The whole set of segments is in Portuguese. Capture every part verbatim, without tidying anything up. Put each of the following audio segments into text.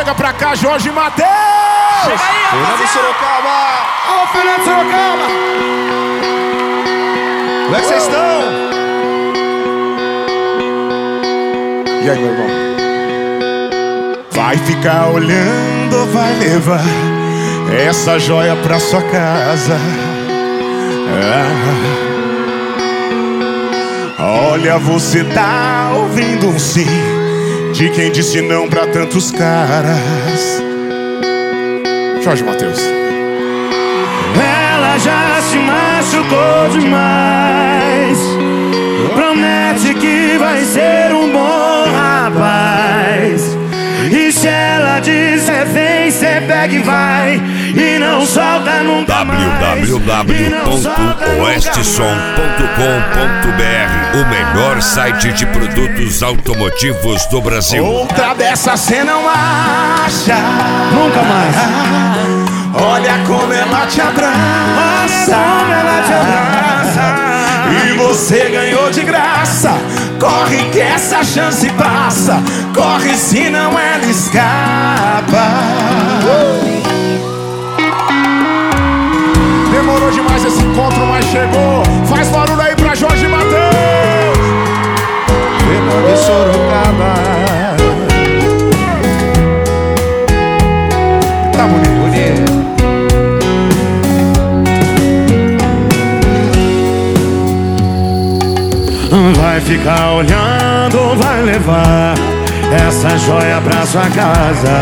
chega pra cá, Jorge Mateus! Chega aí, Fernando Sorocaba! Alô, Fernando Sorocaba! Como é que vocês estão? E aí, meu irmão? Vai ficar olhando ou vai levar essa joia pra sua casa? Ah. Olha, você tá ouvindo um sim de quem disse não pra tantos caras. Jorge Mateus. Ela já se machucou demais. Promete que vai ser um bom rapaz. E se ela disser vem, cê pega e vai, e não solta nunca mais. w w w ponto oestesom ponto com ponto b r, o melhor site de produtos automotivos do Brasil. Outra dessa cê não acha Nunca mais. Olha como ela te abraça, Como ela te abraça. e você ganhou de graça. Corre que essa chance passa. Corre senão ela escapa. Demorou demais esse encontro, mas chegou. Faz barulho aí pra Jorge Mateus. Fernando Sorocaba. Tá bonito, bonito. Vai ficar olhando, vai levar essa joia pra sua casa.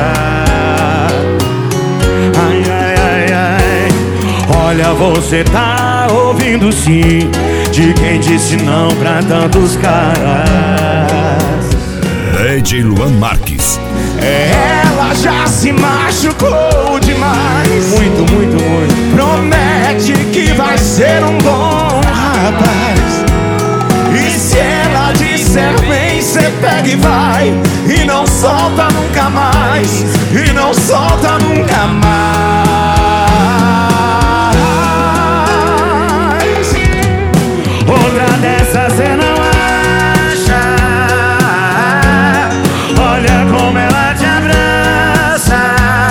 Ai, ai, ai, ai. Olha, você tá ouvindo sim de quem disse não pra tantos caras. D J Luan Marques. Ela já se machucou demais. Muito, muito, muito. Promete que vai ser um bom rapaz. E se ela disser vem, cê pega e vai, e não solta nunca mais, e não solta nunca mais. Outra dessas cê não acha. Olha como ela te abraça,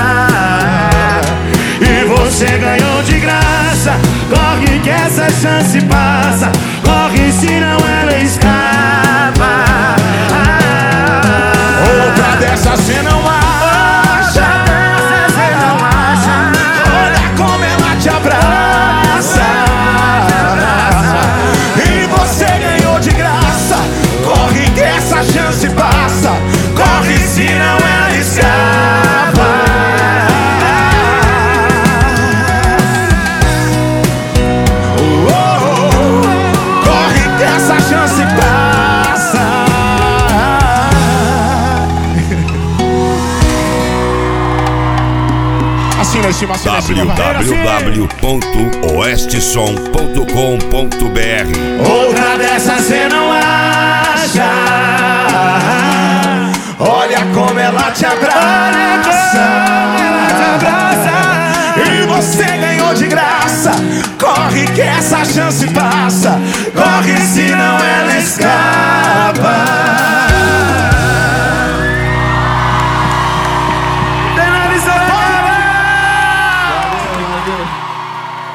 e você ganhou de graça. Corre que essa chance passa. Corre senão ela escapa. Outra dessa cê não acha, Cê não acha. olha como ela te abraça, e você ganhou de graça. Corre que essa chance passa. Corre senão ela escapa. Oh, oh, oh. Corre que essa chance passa. Assim na estimação w w w ponto oestesom ponto com ponto b r. Outra dessas cê não acha. Olha como ela te abraça, Ela te abraça, e você ganhou de graça. Corre que essa chance passa. Corre senão ela escapa.